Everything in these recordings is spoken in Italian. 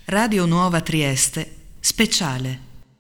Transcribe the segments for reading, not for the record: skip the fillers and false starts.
Radio Nuova Trieste, speciale.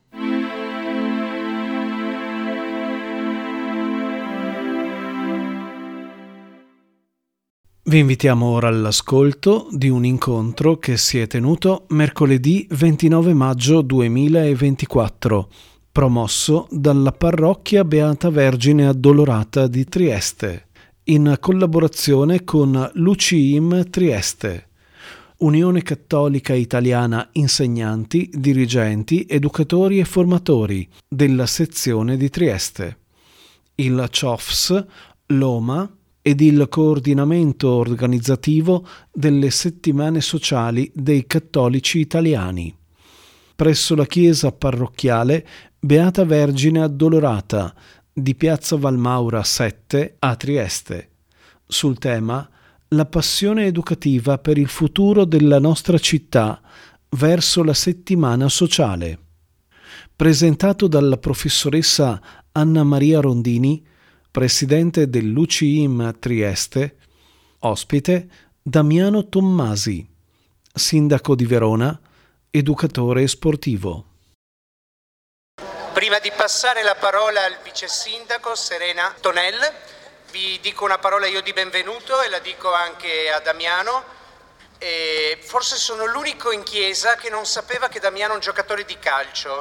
Vi invitiamo ora all'ascolto di un incontro che si è tenuto mercoledì 29 maggio 2024, promosso dalla Parrocchia Beata Vergine Addolorata di Trieste, in collaborazione con l'UCIIM Trieste, Unione Cattolica Italiana Insegnanti, Dirigenti, Educatori e Formatori della sezione di Trieste, il CIOFS, l'OMA ed il coordinamento organizzativo delle settimane sociali dei cattolici italiani, presso la chiesa parrocchiale Beata Vergine Addolorata di Piazza Valmaura 7 a Trieste, sul tema La passione educativa per il futuro della nostra città verso la settimana sociale, presentato dalla professoressa Anna Maria Rondini, presidente dell'UCIIM Trieste, ospite Damiano Tommasi, sindaco di Verona, educatore sportivo. Prima di passare la parola al vice sindaco Serena Tonel, vi dico una parola io di benvenuto e la dico anche a Damiano. E forse sono l'unico in chiesa che non sapeva che Damiano è un giocatore di calcio.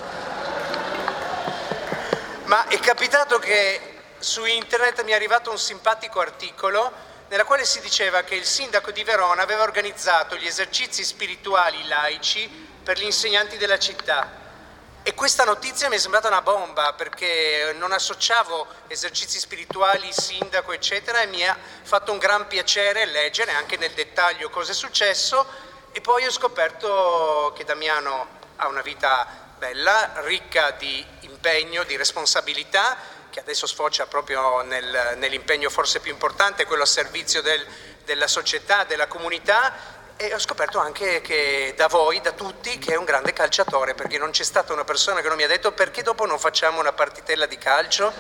Ma è capitato che su internet mi è arrivato un simpatico articolo nella quale si diceva che il sindaco di Verona aveva organizzato gli esercizi spirituali laici per gli insegnanti della città. E questa notizia mi è sembrata una bomba, perché non associavo esercizi spirituali, sindaco, eccetera, e mi ha fatto un gran piacere leggere anche nel dettaglio cosa è successo. E poi ho scoperto che Damiano ha una vita bella, ricca di impegno, di responsabilità, che adesso sfocia proprio nell'impegno forse più importante, quello a servizio della società, della comunità. E ho scoperto anche che da voi, da tutti, che è un grande calciatore, perché non c'è stata una persona che non mi ha detto perché dopo non facciamo una partitella di calcio.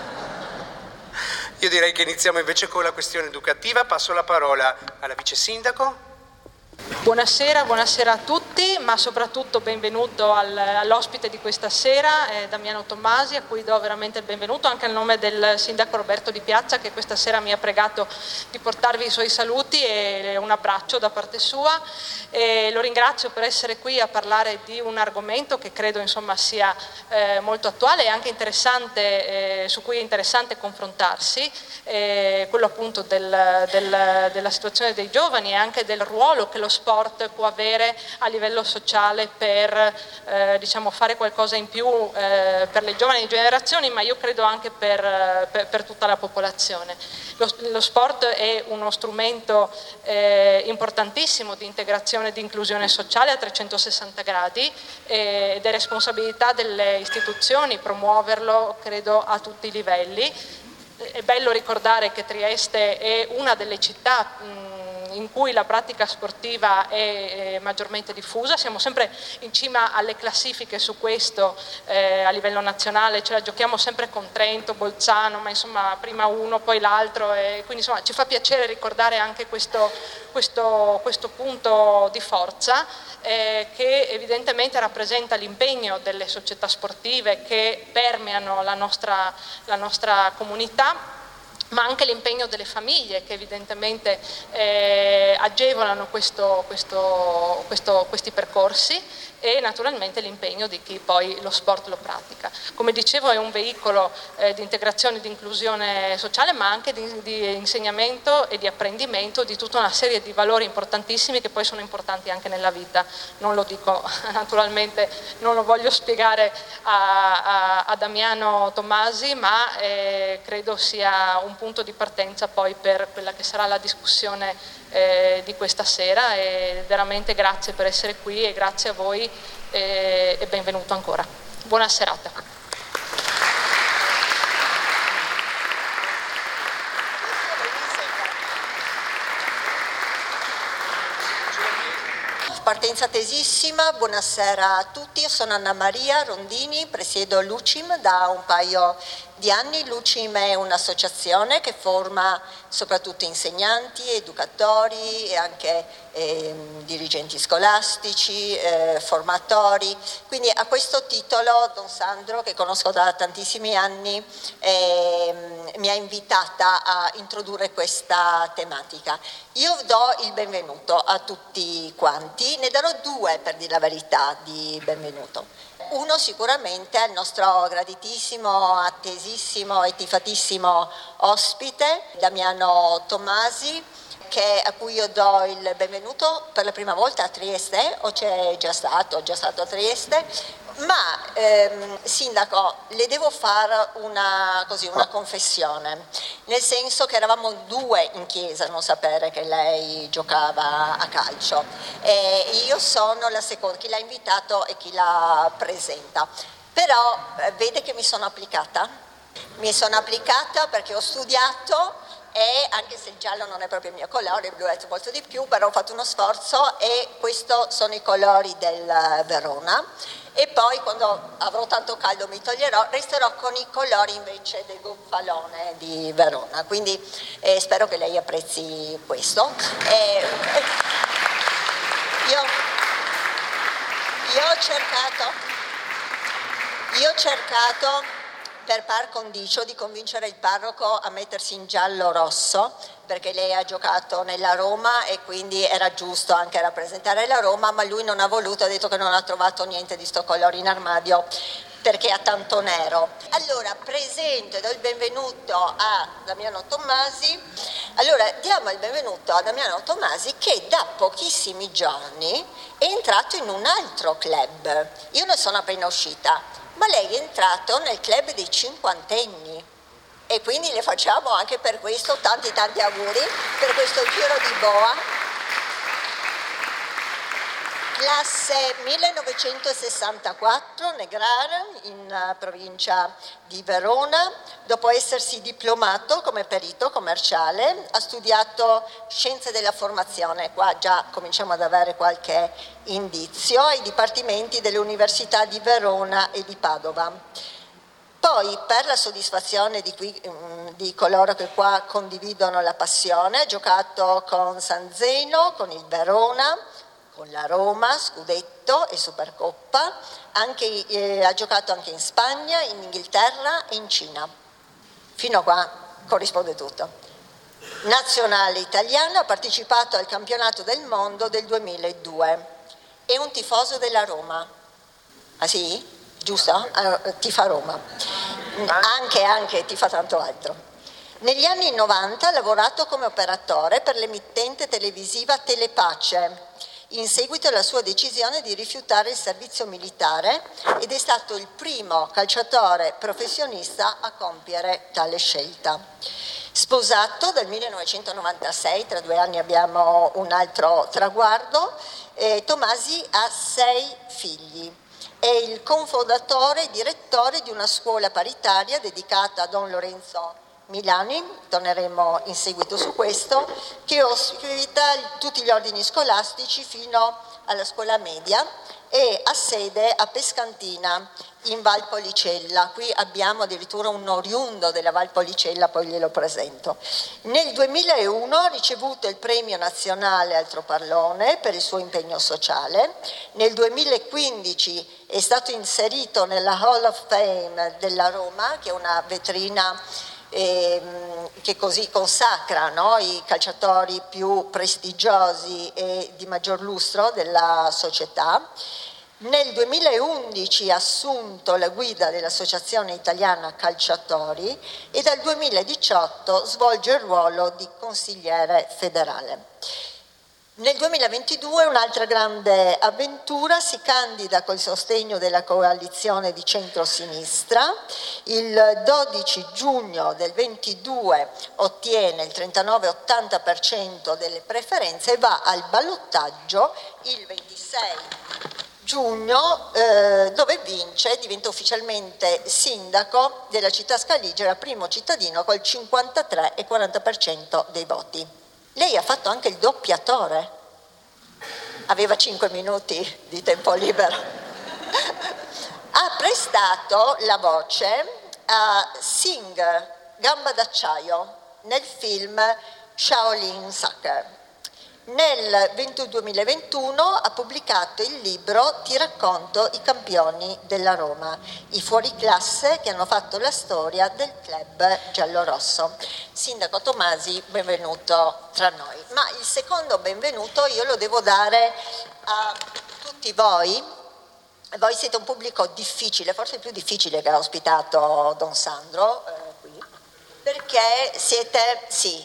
Io direi che iniziamo invece con la questione educativa. Passo la parola alla vice sindaco. Buonasera a tutti, ma soprattutto benvenuto all'ospite di questa sera, Damiano Tommasi, a cui do veramente il benvenuto anche a nome del sindaco Roberto Di Piazza, che questa sera mi ha pregato di portarvi i suoi saluti e un abbraccio da parte sua. E lo ringrazio per essere qui a parlare di un argomento che credo sia molto attuale e anche interessante, su cui è interessante confrontarsi, quello appunto della situazione dei giovani e anche del ruolo che lo sport può avere a livello sociale per fare qualcosa in più per le giovani generazioni, ma io credo anche per tutta la popolazione. Lo sport è uno strumento importantissimo di integrazione e di inclusione sociale a 360 gradi ed è responsabilità delle istituzioni promuoverlo, credo, a tutti i livelli. È bello ricordare che Trieste è una delle città in cui la pratica sportiva è maggiormente diffusa. Siamo sempre in cima alle classifiche su questo a livello nazionale, ce la giochiamo sempre con Trento, Bolzano, ma prima uno poi l'altro, e quindi ci fa piacere ricordare anche questo punto di forza che evidentemente rappresenta l'impegno delle società sportive che permeano la nostra comunità, ma anche l'impegno delle famiglie che evidentemente agevolano questi percorsi, e naturalmente l'impegno di chi poi lo sport lo pratica. Come dicevo, è un veicolo di integrazione e di inclusione sociale, ma anche di insegnamento e di apprendimento di tutta una serie di valori importantissimi che poi sono importanti anche nella vita. Non lo dico naturalmente, non lo voglio spiegare a Damiano Tommasi, ma credo sia un punto di partenza poi per quella che sarà la discussione di questa sera, e veramente grazie per essere qui e grazie a voi e benvenuto ancora. Buona serata. Partenza tesissima, buonasera a tutti, io sono Anna Maria Rondini, presiedo l'UCIIM da un paio di anni l'UCIM è un'associazione che forma soprattutto insegnanti, educatori e anche dirigenti scolastici, formatori. Quindi a questo titolo Don Sandro, che conosco da tantissimi anni, mi ha invitata a introdurre questa tematica. Io do il benvenuto a tutti quanti, ne darò due per dire la verità di benvenuto. Uno sicuramente è il nostro graditissimo, attesissimo e tifatissimo ospite, Damiano Tommasi, a cui io do il benvenuto per la prima volta a Trieste, o c'è già stato a Trieste, ma Sindaco, le devo fare una confessione, nel senso che eravamo due in chiesa a non sapere che lei giocava a calcio, e io sono la seconda, chi l'ha invitato e chi la presenta, però vede che mi sono applicata perché ho studiato. E anche se il giallo non è proprio il mio colore, il blu è molto di più, però ho fatto uno sforzo e questi sono i colori del Verona. E poi quando avrò tanto caldo mi toglierò, resterò con i colori invece del gonfalone di Verona. Quindi spero che lei apprezzi questo. Io ho cercato per par condicio di convincere il parroco a mettersi in giallo-rosso, perché lei ha giocato nella Roma e quindi era giusto anche rappresentare la Roma, ma lui non ha voluto, ha detto che non ha trovato niente di sto colore in armadio perché ha tanto nero. Allora presento e do il benvenuto a Damiano Tommasi. Allora diamo il benvenuto a Damiano Tommasi, che da pochissimi giorni è entrato in un altro club. Io ne sono appena uscita, ma lei è entrato nel club dei cinquantenni e quindi le facciamo anche per questo tanti auguri per questo giro di boa. Classe 1964, Negrara, in provincia di Verona. Dopo essersi diplomato come perito commerciale, ha studiato scienze della formazione, qua già cominciamo ad avere qualche indizio, ai dipartimenti delle università di Verona e di Padova. Poi, per la soddisfazione di coloro che qua condividono la passione, ha giocato con San Zeno, con il Verona, con la Roma, Scudetto e Supercoppa, ha giocato anche in Spagna, in Inghilterra e in Cina. Fino a qua corrisponde tutto. Nazionale italiano, ha partecipato al campionato del mondo del 2002. È un tifoso della Roma. Ah sì? Giusto? Tifa Roma. Anche tifa tanto altro. Negli anni 90 ha lavorato come operatore per l'emittente televisiva Telepace, in seguito alla sua decisione di rifiutare il servizio militare, ed è stato il primo calciatore professionista a compiere tale scelta. Sposato dal 1996, tra 2 anni abbiamo un altro traguardo, Tommasi ha 6 figli. È il cofondatore e direttore di una scuola paritaria dedicata a Don Lorenzo Milani, torneremo in seguito su questo, che ospita tutti gli ordini scolastici fino alla scuola media e ha sede a Pescantina in Val Policella. Qui abbiamo addirittura un oriundo della Val Policella, poi glielo presento. Nel 2001 ha ricevuto il premio nazionale Altoparlone per il suo impegno sociale. Nel 2015 è stato inserito nella Hall of Fame della Roma, che è una vetrina che così consacra, no, i calciatori più prestigiosi e di maggior lustro della società. Nel 2011 ha assunto la guida dell'Associazione Italiana Calciatori e dal 2018 svolge il ruolo di consigliere federale. Nel 2022 un'altra grande avventura, si candida col sostegno della coalizione di centro-sinistra. Il 12 giugno del 22 ottiene il 39-80% delle preferenze e va al ballottaggio il 26 giugno dove vince, diventa ufficialmente sindaco della città scaligera, primo cittadino col 53,40% dei voti. Lei ha fatto anche il doppiatore, aveva 5 minuti di tempo libero. Ha prestato la voce a Singh, Gamba d'acciaio, nel film Shaolin Soccer. Nel 2021 ha pubblicato il libro Ti racconto i campioni della Roma, i fuoriclasse che hanno fatto la storia del club giallorosso. Sindaco Tommasi, benvenuto tra noi. Ma il secondo benvenuto io lo devo dare a tutti voi. Voi siete un pubblico difficile, forse il più difficile che ha ospitato Don Sandro qui, perché siete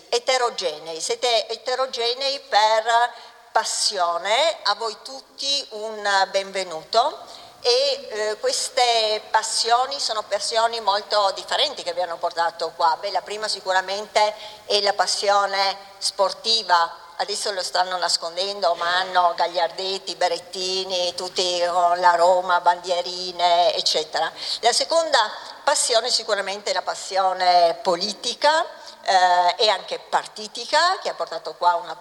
eterogenei per passione. A voi tutti un benvenuto e queste passioni sono passioni molto differenti che vi hanno portato qua. La prima sicuramente è la passione sportiva. Adesso lo stanno nascondendo, ma hanno gagliardetti, berettini, tutti con la Roma, bandierine, eccetera. La seconda passione sicuramente è la passione politica e anche partitica, che ha portato qua una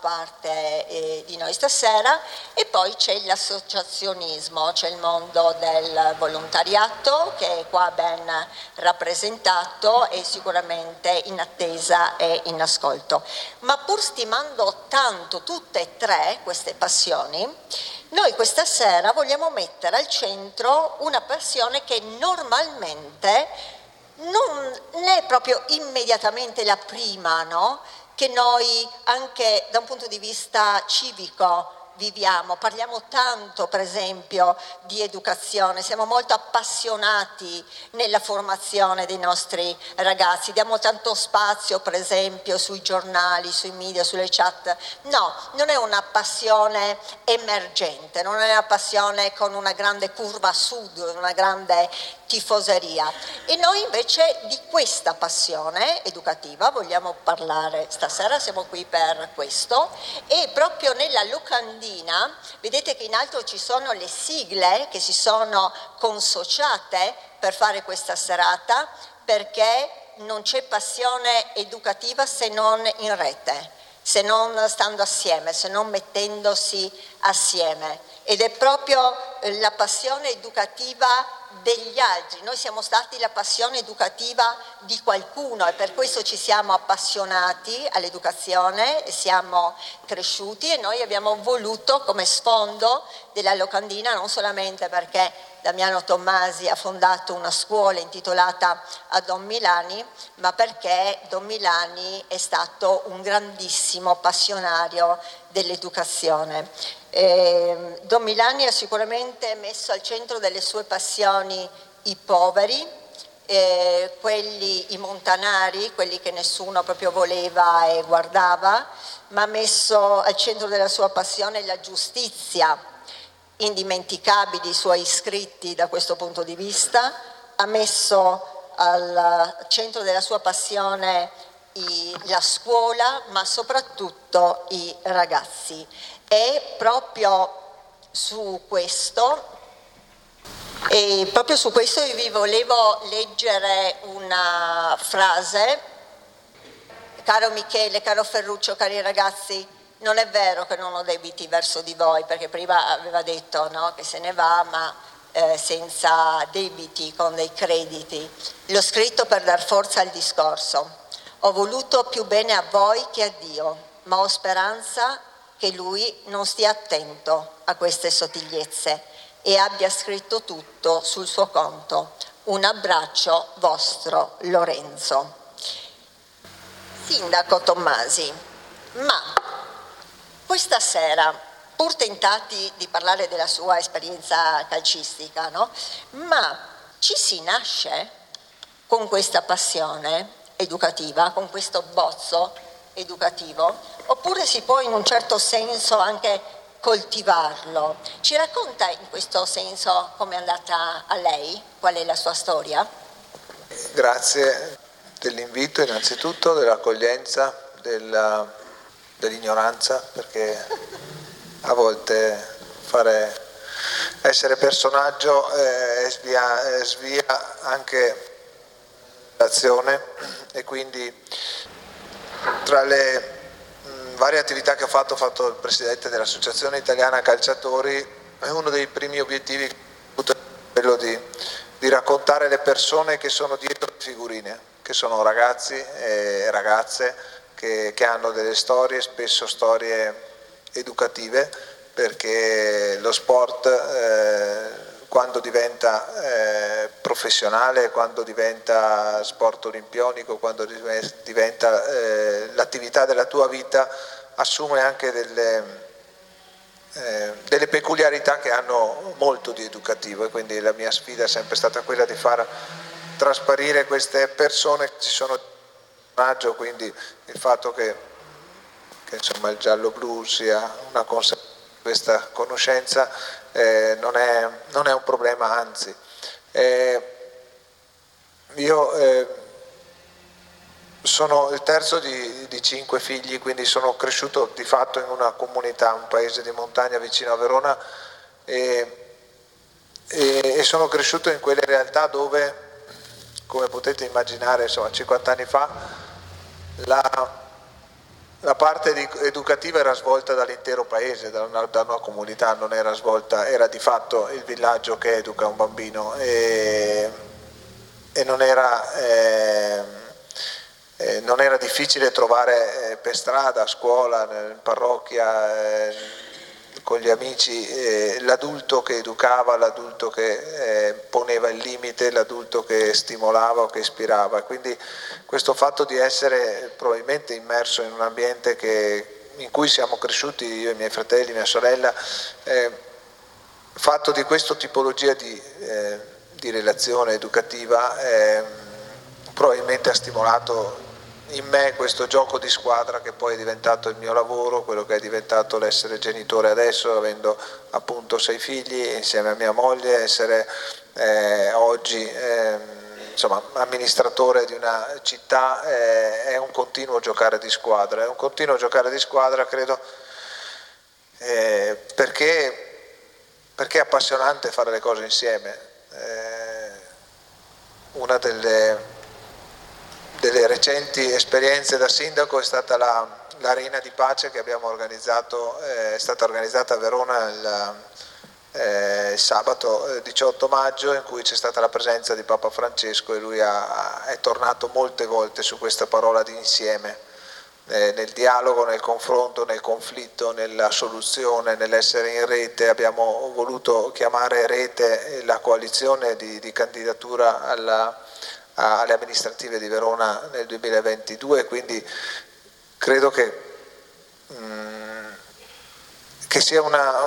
parte di noi stasera, e poi c'è l'associazionismo, c'è il mondo del volontariato che è qua ben rappresentato e sicuramente in attesa e in ascolto. Ma pur stimando tanto tutte e tre queste passioni, noi questa sera vogliamo mettere al centro una passione che normalmente non è proprio immediatamente la prima, no? Che noi anche da un punto di vista civico viviamo. Parliamo tanto, per esempio, di educazione, siamo molto appassionati nella formazione dei nostri ragazzi, diamo tanto spazio, per esempio, sui giornali, sui media, sulle chat. No, non è una passione emergente, non è una passione con una grande curva a sud, una grande tifoseria. E noi invece di questa passione educativa vogliamo parlare stasera, siamo qui per questo, e proprio nella locandina vedete che in alto ci sono le sigle che si sono consociate per fare questa serata, perché non c'è passione educativa se non in rete, se non stando assieme, se non mettendosi assieme, ed è proprio la passione educativa degli altri. Noi siamo stati la passione educativa di qualcuno e per questo ci siamo appassionati all'educazione e siamo cresciuti, e noi abbiamo voluto come sfondo della locandina, non solamente perché Damiano Tommasi ha fondato una scuola intitolata a Don Milani, ma perché Don Milani è stato un grandissimo passionario dell'educazione. Don Milani ha sicuramente messo al centro delle sue passioni i poveri, i montanari, quelli che nessuno proprio voleva e guardava, ma ha messo al centro della sua passione la giustizia, indimenticabili i suoi scritti da questo punto di vista, ha messo al centro della sua passione la scuola, ma soprattutto i ragazzi. E proprio su questo io vi volevo leggere una frase. Caro Michele, caro Ferruccio, cari ragazzi, non è vero che non ho debiti verso di voi, perché prima aveva detto, no, che se ne va, ma senza debiti, con dei crediti. L'ho scritto per dar forza al discorso. Ho voluto più bene a voi che a Dio, ma ho speranza che lui non stia attento a queste sottigliezze e abbia scritto tutto sul suo conto. Un abbraccio, vostro Lorenzo. Sindaco Tommasi, ma questa sera, pur tentati di parlare della sua esperienza calcistica, no? Ma ci si nasce con questa passione educativa, con questo bozzo educativo, oppure si può in un certo senso anche coltivarlo? Ci racconta in questo senso com'è andata a lei? Qual è la sua storia? Grazie dell'invito, innanzitutto, dell'accoglienza, dell'ignoranza, perché a volte essere personaggio svia anche l'azione, e quindi tra le varie attività che ho fatto il presidente dell'Associazione Italiana Calciatori, e uno dei primi obiettivi è quello di raccontare le persone che sono dietro le figurine, che sono ragazzi e ragazze che hanno delle storie, spesso storie educative, perché lo sport quando diventa professionale, quando diventa sport olimpionico, quando diventa l'attività della tua vita, assume anche delle peculiarità che hanno molto di educativo, e quindi la mia sfida è sempre stata quella di far trasparire queste persone che ci sono di personaggio, quindi il fatto che insomma il giallo-blu sia una conseguenza di questa conoscenza non è un problema, anzi. Io sono il terzo di 5 figli, quindi sono cresciuto di fatto in una comunità, un paese di montagna vicino a Verona, e sono cresciuto in quelle realtà dove, come potete immaginare, insomma, 50 anni fa la parte educativa era svolta dall'intero paese, da una comunità, non era svolta, era di fatto il villaggio che educa un bambino, e non era difficile trovare per strada, a scuola, in parrocchia, con gli amici, l'adulto che educava, l'adulto che poneva il limite, l'adulto che stimolava o che ispirava. Quindi questo fatto di essere probabilmente immerso in un ambiente in cui siamo cresciuti, io e i miei fratelli, mia sorella, fatto di questa tipologia di relazione educativa, probabilmente ha stimolato in me questo gioco di squadra che poi è diventato il mio lavoro, quello che è diventato l'essere genitore adesso, avendo appunto 6 figli insieme a mia moglie, essere oggi insomma amministratore di una città, è un continuo giocare di squadra, credo, perché è appassionante fare le cose insieme. Una delle recenti esperienze da sindaco è stata l'Arena di Pace che abbiamo organizzato, è stata organizzata a Verona il sabato 18 maggio, in cui c'è stata la presenza di Papa Francesco, e lui è tornato molte volte su questa parola di insieme, nel dialogo, nel confronto, nel conflitto, nella soluzione, nell'essere in rete. Abbiamo voluto chiamare rete la coalizione di candidatura alle amministrative di Verona nel 2022, quindi credo che sia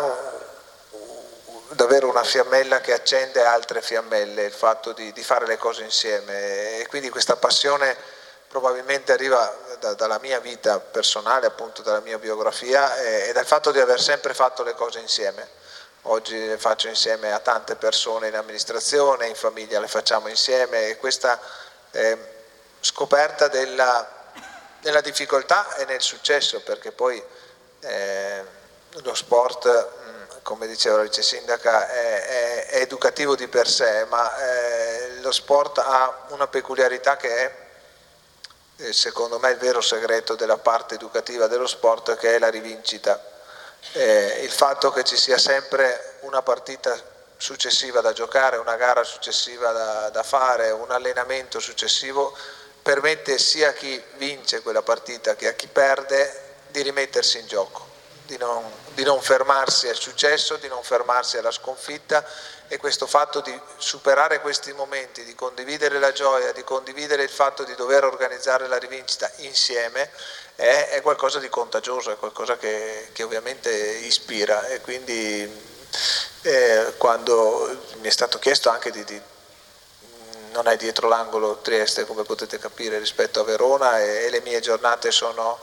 davvero una fiammella che accende altre fiammelle, il fatto di fare le cose insieme, e quindi questa passione probabilmente arriva dalla mia vita personale, appunto dalla mia biografia, e dal fatto di aver sempre fatto le cose insieme. Oggi le faccio insieme a tante persone in amministrazione, in famiglia le facciamo insieme, e questa scoperta della difficoltà e nel successo, perché poi lo sport, come diceva la vice sindaca, è educativo di per sé, ma lo sport ha una peculiarità che è, secondo me, il vero segreto della parte educativa dello sport, che è la rivincita. Il fatto che ci sia sempre una partita successiva da giocare, una gara successiva da fare, un allenamento successivo, permette sia a chi vince quella partita che a chi perde di rimettersi in gioco, di non fermarsi al successo, di non fermarsi alla sconfitta, e questo fatto di superare questi momenti, di condividere la gioia, di condividere il fatto di dover organizzare la rivincita insieme, è qualcosa di contagioso, è qualcosa che ovviamente ispira. E quindi quando mi è stato chiesto anche non è dietro l'angolo Trieste, come potete capire, rispetto a Verona, e le mie giornate sono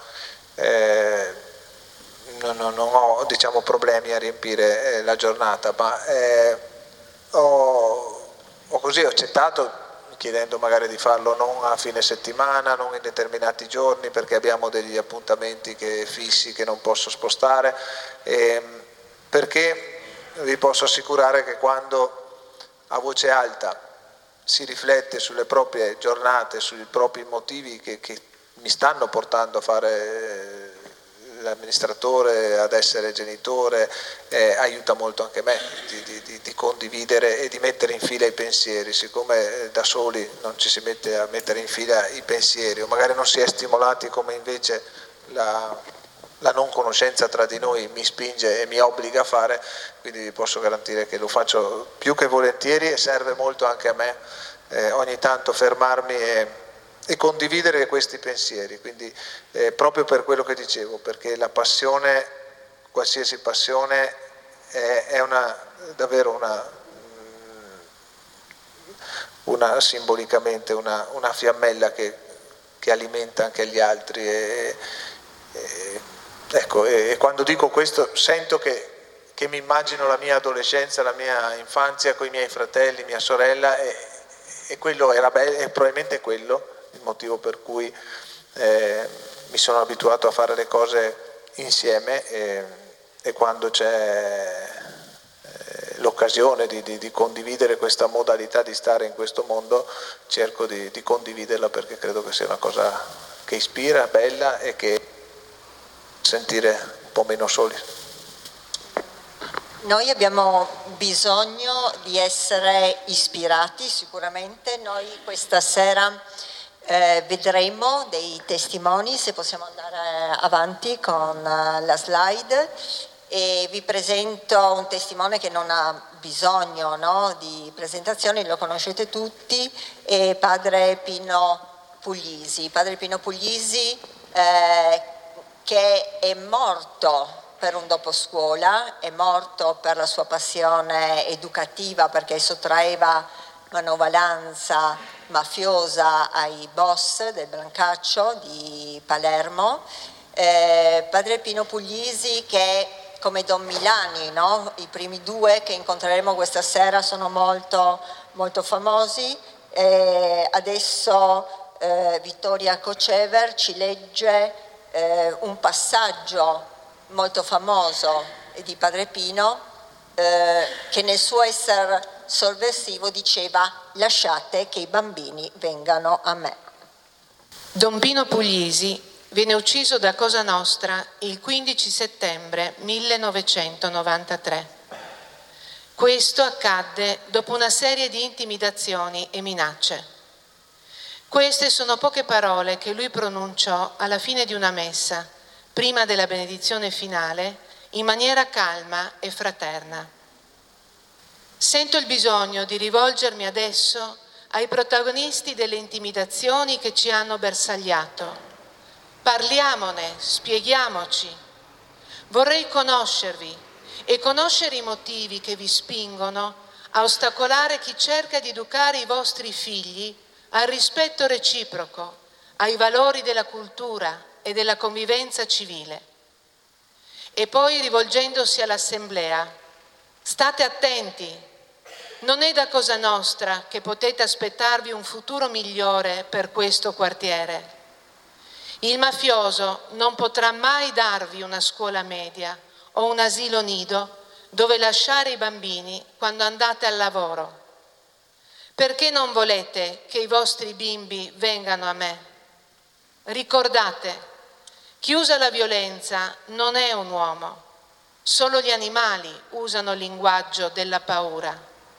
non ho, diciamo, problemi a riempire la giornata, ma ho accettato, chiedendo magari di farlo non a fine settimana, non in determinati giorni, perché abbiamo degli appuntamenti fissi che non posso spostare, perché vi posso assicurare che quando a voce alta si riflette sulle proprie giornate, sui propri motivi che mi stanno portando a fare l'amministratore ad essere genitore, aiuta molto anche me di condividere e di mettere in fila i pensieri, siccome da soli non ci si mette a mettere in fila i pensieri, o magari non si è stimolati come invece la non conoscenza tra di noi mi spinge e mi obbliga a fare, quindi vi posso garantire che lo faccio più che volentieri e serve molto anche a me ogni tanto fermarmi e condividere questi pensieri, quindi proprio per quello che dicevo, perché la passione, qualsiasi passione, è davvero una simbolicamente una fiammella che alimenta anche gli altri ecco, e quando dico questo sento che mi immagino la mia adolescenza, la mia infanzia con i miei fratelli, mia sorella, e quello era bello, e probabilmente è quello il motivo per cui mi sono abituato a fare le cose insieme, e quando c'è l'occasione di condividere questa modalità di stare in questo mondo, cerco di condividerla, perché credo che sia una cosa che ispira, bella, e che sentire un po' meno soli. Noi abbiamo bisogno di essere ispirati sicuramente. Noi questa sera vedremo dei testimoni, se possiamo andare avanti con la slide, e vi presento un testimone che non ha bisogno, no, di presentazioni, lo conoscete tutti, è padre Pino Puglisi. Padre Pino Puglisi che è morto per un doposcuola, è morto per la sua passione educativa, perché sottraeva manovalanza mafiosa ai boss del Brancaccio di Palermo. Padre Pino Puglisi, che come Don Milani, no? I primi due che incontreremo questa sera sono molto, molto famosi. Adesso Vittoria Kocever ci legge un passaggio molto famoso di Padre Pino, che nel suo essere sovversivo diceva: lasciate che i bambini vengano a me. Don Pino Puglisi viene ucciso da Cosa Nostra il 15 settembre 1993. Questo accadde dopo una serie di intimidazioni e minacce. Queste sono poche parole che lui pronunciò alla fine di una messa, prima della benedizione finale, in maniera calma e fraterna. Sento il bisogno di rivolgermi adesso ai protagonisti delle intimidazioni che ci hanno bersagliato. Parliamone, spieghiamoci. Vorrei conoscervi e conoscere i motivi che vi spingono a ostacolare chi cerca di educare i vostri figli al rispetto reciproco, ai valori della cultura e della convivenza civile. E poi, rivolgendosi all'Assemblea: state attenti, non è da Cosa Nostra che potete aspettarvi un futuro migliore per questo quartiere. Il mafioso non potrà mai darvi una scuola media o un asilo nido dove lasciare i bambini quando andate al lavoro. Perché non volete che i vostri bimbi vengano a me? Ricordate, chi usa la violenza non è un uomo, solo gli animali usano il linguaggio della paura.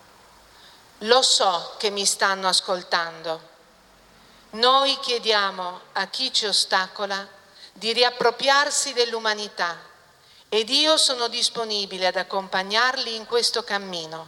Lo so che mi stanno ascoltando. Noi chiediamo a chi ci ostacola di riappropriarsi dell'umanità, ed io sono disponibile ad accompagnarli in questo cammino.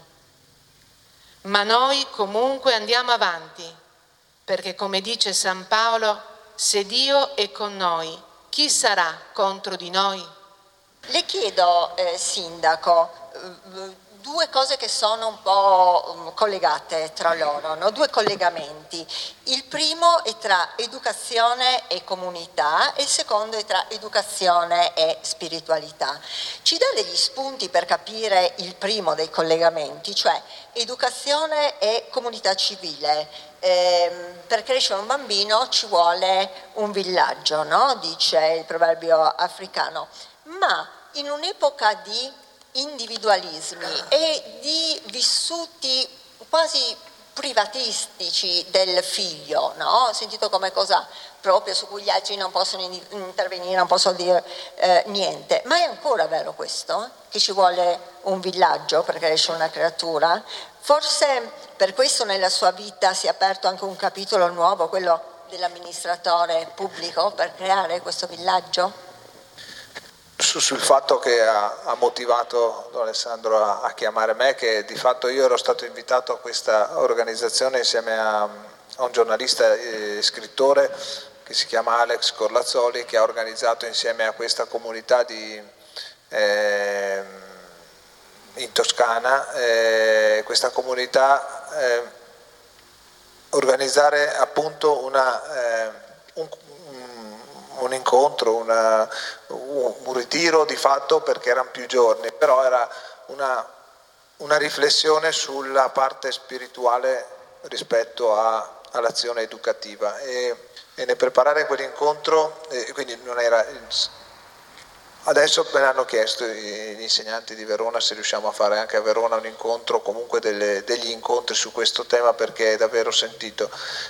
Ma noi comunque andiamo avanti, perché, come dice San Paolo, se Dio è con noi, chi sarà contro di noi? Le chiedo, Sindaco, due cose che sono un po' collegate tra loro, no? Due collegamenti. Il primo è tra educazione e comunità, e il secondo è tra educazione e spiritualità. Ci dà degli spunti per capire il primo dei collegamenti, cioè educazione e comunità civile. Per crescere un bambino ci vuole un villaggio, no? Dice il proverbio africano. Ma in un'epoca di individualismi e di vissuti quasi privatistici del figlio, no? Ho sentito come cosa proprio su cui gli altri non possono intervenire, non possono dire niente. Ma è ancora vero questo? Che ci vuole un villaggio per crescere una creatura? Forse per questo nella sua vita si è aperto anche un capitolo nuovo, quello dell'amministratore pubblico, per creare questo villaggio? Sul fatto che ha motivato Don Alessandro a chiamare me, che di fatto io ero stato invitato a questa organizzazione insieme a un giornalista e scrittore che si chiama Alex Corlazzoli, che ha organizzato insieme a questa comunità in Toscana, questa comunità, organizzare appunto un incontro, un ritiro di fatto, perché erano più giorni, però era una riflessione sulla parte spirituale rispetto all'azione educativa, e nel preparare quell'incontro, quindi non era, adesso me l'hanno chiesto gli insegnanti di Verona se riusciamo a fare anche a Verona un incontro, comunque degli incontri su questo tema, perché è davvero sentito.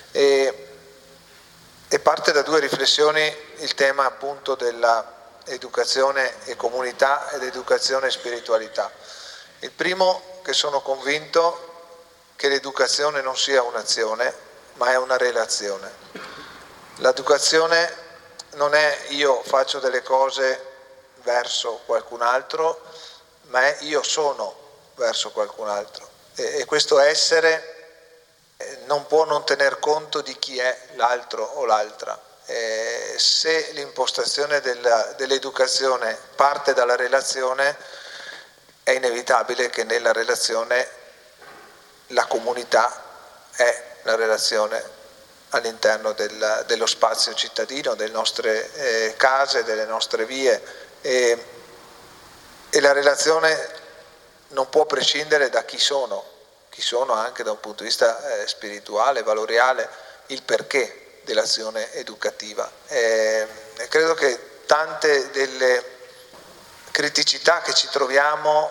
E parte da due riflessioni il tema appunto della educazione e comunità ed educazione e spiritualità. Il primo, che sono convinto che l'educazione non sia un'azione, ma è una relazione. L'educazione non è io faccio delle cose verso qualcun altro, ma è io sono verso qualcun altro. E questo essere non può non tener conto di chi è l'altro o l'altra. Se l'impostazione dell'educazione parte dalla relazione, è inevitabile che nella relazione la comunità è la relazione all'interno dello spazio cittadino, delle nostre case, delle nostre vie, e la relazione non può prescindere da chi sono anche da un punto di vista spirituale, valoriale, il perché dell'azione educativa. Credo che tante delle criticità che ci troviamo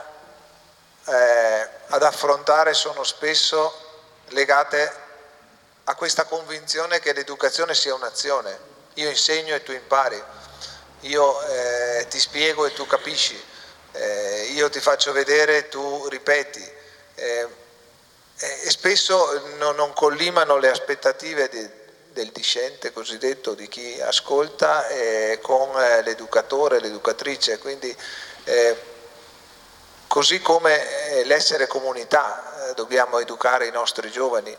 ad affrontare sono spesso legate a questa convinzione che l'educazione sia un'azione. Io insegno e tu impari, io ti spiego e tu capisci, io ti faccio vedere e tu ripeti. E spesso non collimano le aspettative del discente cosiddetto, di chi ascolta, con l'educatore, l'educatrice. Quindi così come l'essere comunità, dobbiamo educare i nostri giovani.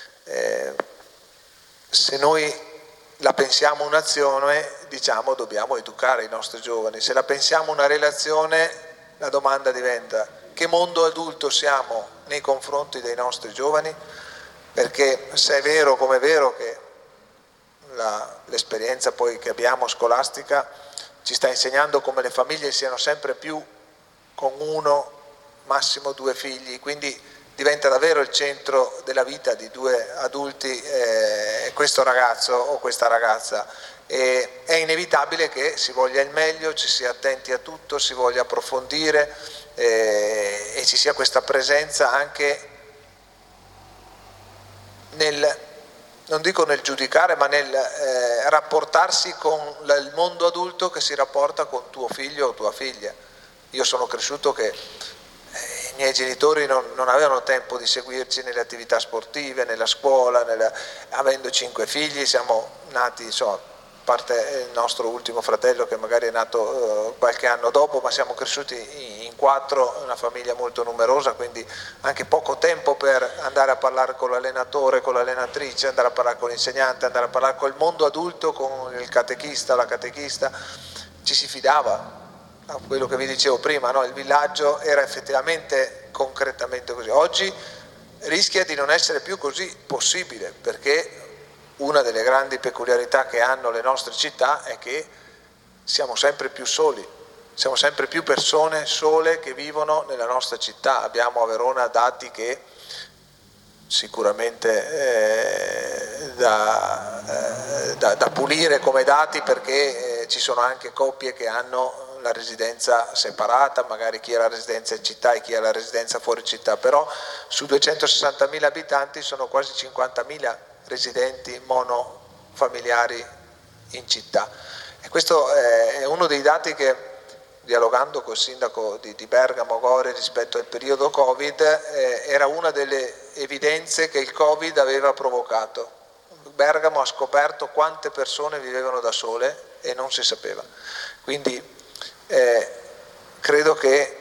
Se noi la pensiamo un'azione, diciamo dobbiamo educare i nostri giovani. Se la pensiamo una relazione, la domanda diventa: che mondo adulto siamo nei confronti dei nostri giovani? Perché se è vero, come è vero, che l'esperienza poi che abbiamo scolastica ci sta insegnando come le famiglie siano sempre più con uno, massimo due figli, quindi diventa davvero il centro della vita di due adulti questo ragazzo o questa ragazza. E è inevitabile che si voglia il meglio, ci sia attenti a tutto, si voglia approfondire e ci sia questa presenza anche non dico nel giudicare, ma nel rapportarsi con il mondo adulto che si rapporta con tuo figlio o tua figlia. Io sono cresciuto che i miei genitori non avevano tempo di seguirci nelle attività sportive, nella scuola, avendo 5 figli, siamo nati, insomma, a parte il nostro ultimo fratello che magari è nato qualche anno dopo, ma siamo cresciuti in 4, una famiglia molto numerosa, quindi anche poco tempo per andare a parlare con l'allenatore, con l'allenatrice, andare a parlare con l'insegnante, andare a parlare con il mondo adulto, con il catechista, la catechista. Ci si fidava, a quello che vi dicevo prima, no? Il villaggio era effettivamente concretamente così. Oggi rischia di non essere più così possibile, perché una delle grandi peculiarità che hanno le nostre città è che siamo sempre più soli, siamo sempre più persone sole che vivono nella nostra città. Abbiamo a Verona dati che sicuramente da pulire come dati, perché ci sono anche coppie che hanno la residenza separata, magari chi ha la residenza in città e chi ha la residenza fuori città, però su 260.000 abitanti sono quasi 50.000 residenti monofamiliari in città. E questo è uno dei dati che, dialogando col sindaco di Bergamo Gori rispetto al periodo Covid, era una delle evidenze che il Covid aveva provocato. Bergamo ha scoperto quante persone vivevano da sole e non si sapeva. Quindi credo che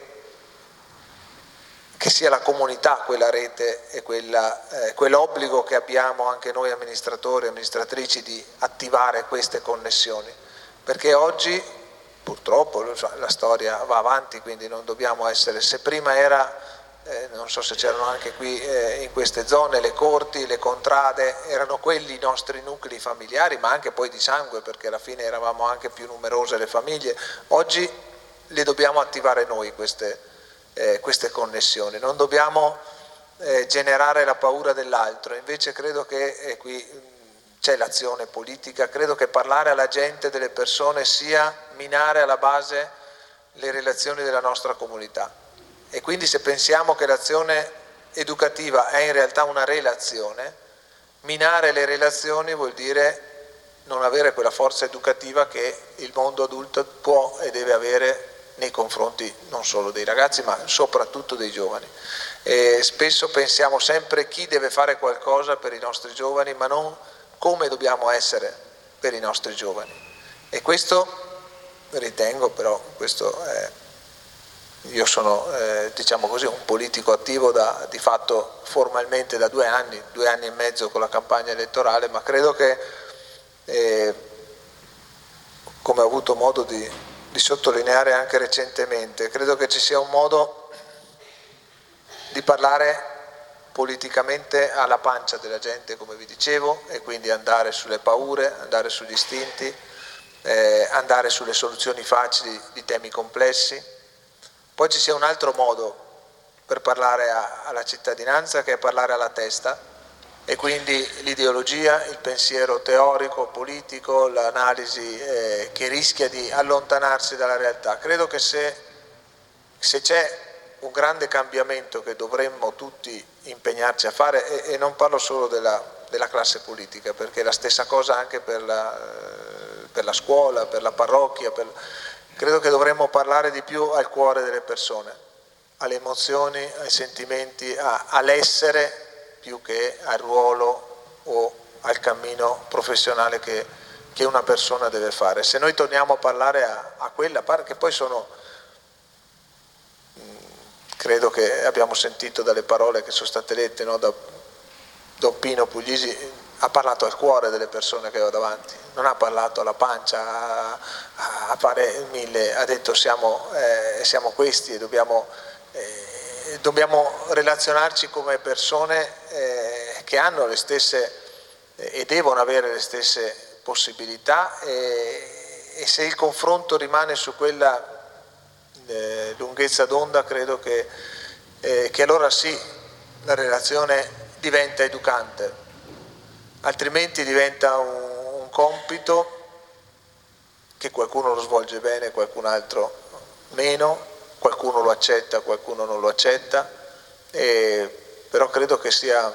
sia la comunità quella rete e quell'obbligo che abbiamo anche noi amministratori e amministratrici di attivare queste connessioni, perché oggi purtroppo la storia va avanti, quindi non dobbiamo essere, se prima era non so se c'erano anche qui in queste zone le corti, le contrade, erano quelli i nostri nuclei familiari, ma anche poi di sangue, perché alla fine eravamo anche più numerose le famiglie. Oggi le dobbiamo attivare noi queste connessioni, non dobbiamo generare la paura dell'altro. Invece credo che qui c'è l'azione politica, credo che parlare alla gente, delle persone, sia minare alla base le relazioni della nostra comunità. E quindi se pensiamo che l'azione educativa è in realtà una relazione, minare le relazioni vuol dire non avere quella forza educativa che il mondo adulto può e deve avere nei confronti non solo dei ragazzi ma soprattutto dei giovani. E spesso pensiamo sempre chi deve fare qualcosa per i nostri giovani, ma non come dobbiamo essere per i nostri giovani. E questo ritengo, però questo è... Io sono, diciamo così, un politico attivo di fatto formalmente da 2 anni e mezzo con la campagna elettorale, ma credo che, come ho avuto modo di sottolineare anche recentemente, credo che ci sia un modo di parlare politicamente alla pancia della gente, come vi dicevo, e quindi andare sulle paure, andare sugli istinti, andare sulle soluzioni facili di temi complessi. Poi ci sia un altro modo per parlare alla cittadinanza, che è parlare alla testa, e quindi l'ideologia, il pensiero teorico, politico, l'analisi che rischia di allontanarsi dalla realtà. Credo che se c'è un grande cambiamento che dovremmo tutti impegnarci a fare, e non parlo solo della classe politica, perché è la stessa cosa anche per la scuola, per la parrocchia, credo che dovremmo parlare di più al cuore delle persone, alle emozioni, ai sentimenti, all'essere, più che al ruolo o al cammino professionale che una persona deve fare. Se noi torniamo a parlare a quella parte, che poi sono, credo che abbiamo sentito dalle parole che sono state dette, no, da Don Pino Puglisi, ha parlato al cuore delle persone che ho davanti, non ha parlato alla pancia, a fare mille, ha detto siamo questi e dobbiamo relazionarci come persone che hanno le stesse e devono avere le stesse possibilità, e se il confronto rimane su quella lunghezza d'onda, credo che allora sì, la relazione diventa educante. Altrimenti diventa un compito che qualcuno lo svolge bene, qualcun altro meno, qualcuno lo accetta, qualcuno non lo accetta, però credo che sia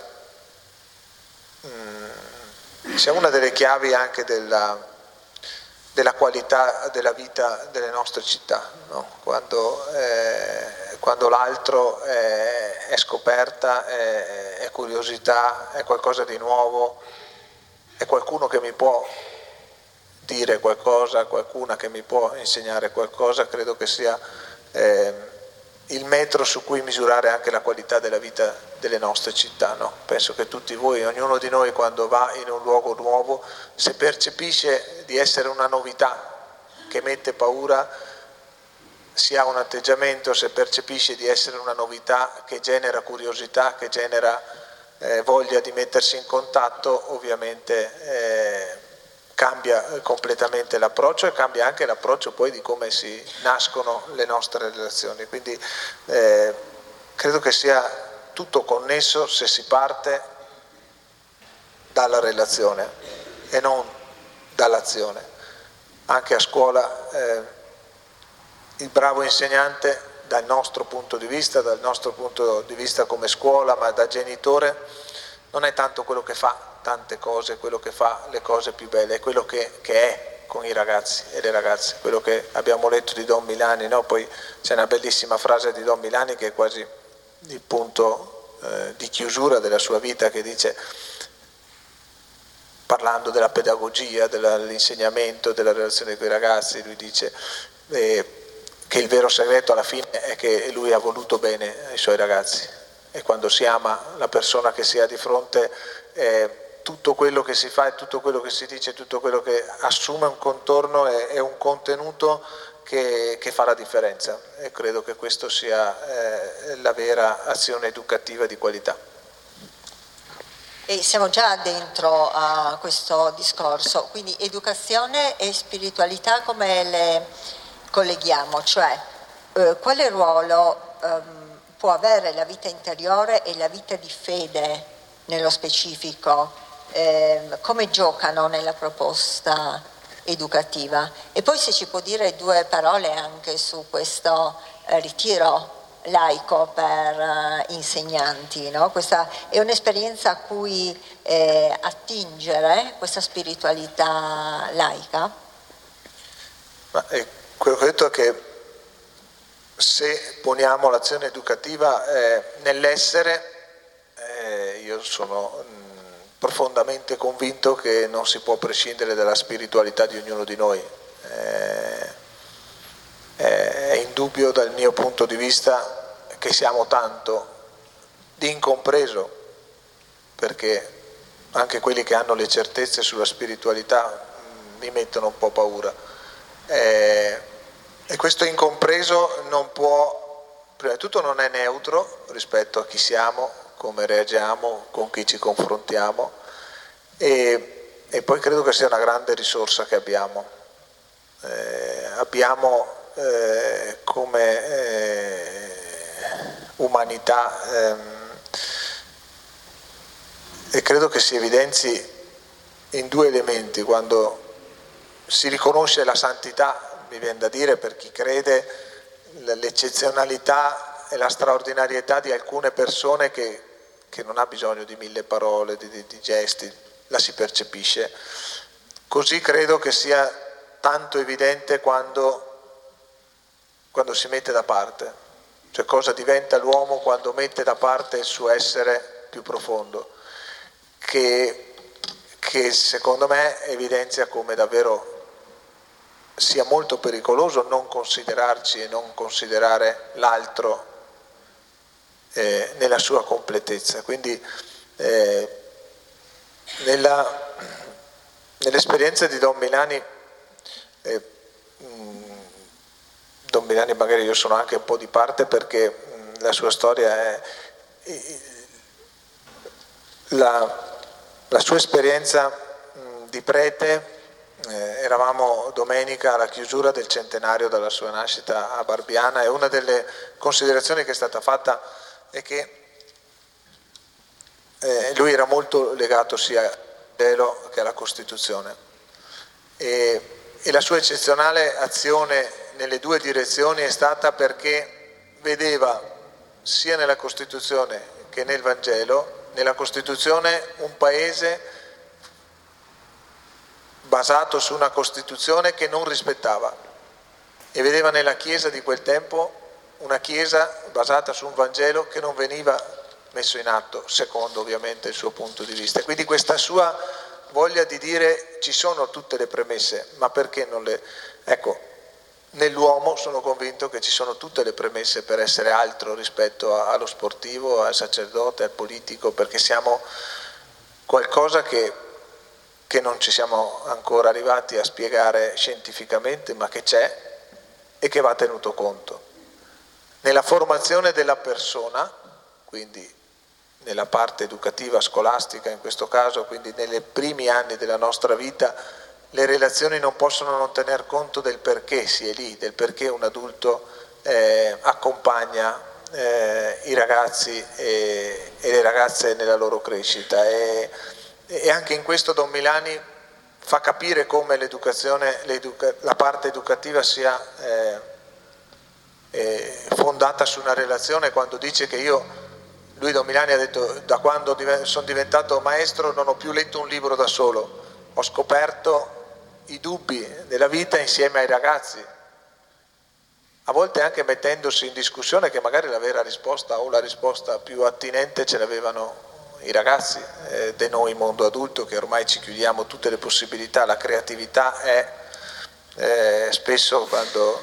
una delle chiavi anche della qualità della vita delle nostre città, no? Quando l'altro è scoperta, è curiosità, è qualcosa di nuovo, è qualcuno che mi può dire qualcosa, qualcuna che mi può insegnare qualcosa, credo che sia il metro su cui misurare anche la qualità della vita delle nostre città, no? Penso che tutti voi, ognuno di noi, quando va in un luogo nuovo, se percepisce di essere una novità che mette paura, si ha un atteggiamento, se percepisce di essere una novità che genera curiosità, che genera voglia di mettersi in contatto, ovviamente cambia completamente l'approccio, e cambia anche l'approccio poi di come si nascono le nostre relazioni. Quindi credo che sia tutto connesso se si parte dalla relazione e non dall'azione. Anche a scuola il bravo insegnante dal nostro punto di vista come scuola, ma da genitore, non è tanto quello che fa tante cose, quello che fa le cose più belle, è quello che è con i ragazzi e le ragazze, quello che abbiamo letto di Don Milani, no? Poi c'è una bellissima frase di Don Milani che è quasi il punto di chiusura della sua vita, che dice, parlando della pedagogia, dell'insegnamento, della relazione con i ragazzi, lui dice che il vero segreto alla fine è che lui ha voluto bene ai suoi ragazzi, e quando si ama la persona che si ha di fronte, tutto quello che si fa e tutto quello che si dice, tutto quello che assume un contorno è un contenuto che fa la differenza, e credo che questo sia la vera azione educativa di qualità. E siamo già dentro a questo discorso, quindi educazione e spiritualità come le colleghiamo? Cioè quale ruolo può avere la vita interiore e la vita di fede nello specifico? Come giocano nella proposta educativa? E poi se ci può dire due parole anche su questo ritiro laico per insegnanti, no? Questa è un'esperienza a cui attingere, questa spiritualità laica? Ma quello che ho detto è che se poniamo l'azione educativa nell'essere, io sono profondamente convinto che non si può prescindere dalla spiritualità di ognuno di noi. È indubbio dal mio punto di vista che siamo tanto di incompreso, perché anche quelli che hanno le certezze sulla spiritualità mi mettono un po' paura. E questo incompreso non può, prima di tutto non è neutro rispetto a chi siamo, come reagiamo, con chi ci confrontiamo, e poi credo che sia una grande risorsa che abbiamo. Abbiamo come umanità, e credo che si evidenzi in due elementi quando si riconosce la santità, mi viene da dire, per chi crede, l'eccezionalità e la straordinarietà di alcune persone che non ha bisogno di mille parole, di gesti, la si percepisce. Così credo che sia tanto evidente quando si mette da parte, cioè cosa diventa l'uomo quando mette da parte il suo essere più profondo, che secondo me evidenzia come davvero sia molto pericoloso non considerarci e non considerare l'altro nella sua completezza. Quindi nell'esperienza di Don Milani, Don Milani magari io sono anche un po' di parte perché la sua storia è la sua esperienza di prete. Eravamo domenica alla chiusura del centenario della sua nascita a Barbiana, e una delle considerazioni che è stata fatta è che lui era molto legato sia al Vangelo che alla Costituzione, e la sua eccezionale azione nelle due direzioni è stata perché vedeva sia nella Costituzione che nel Vangelo, nella Costituzione un paese basato su una Costituzione che non rispettava, e vedeva nella Chiesa di quel tempo una Chiesa basata su un Vangelo che non veniva messo in atto, secondo ovviamente il suo punto di vista. Quindi questa sua voglia di dire ci sono tutte le premesse, ma perché non le... Ecco, nell'uomo sono convinto che ci sono tutte le premesse per essere altro rispetto allo sportivo, al sacerdote, al politico, perché siamo qualcosa che non ci siamo ancora arrivati a spiegare scientificamente, ma che c'è e che va tenuto conto. Nella formazione della persona, quindi nella parte educativa scolastica in questo caso, quindi nei primi anni della nostra vita, le relazioni non possono non tener conto del perché si è lì, del perché un adulto accompagna i ragazzi e le ragazze nella loro crescita. E anche in questo Don Milani fa capire come l'educazione, la parte educativa sia fondata su una relazione. Quando dice che lui Domilani ha detto: da quando sono diventato maestro non ho più letto un libro da solo, ho scoperto i dubbi della vita insieme ai ragazzi, a volte anche mettendosi in discussione che magari la vera risposta o la risposta più attinente ce l'avevano i ragazzi di noi mondo adulto, che ormai ci chiudiamo tutte le possibilità. La creatività è spesso, quando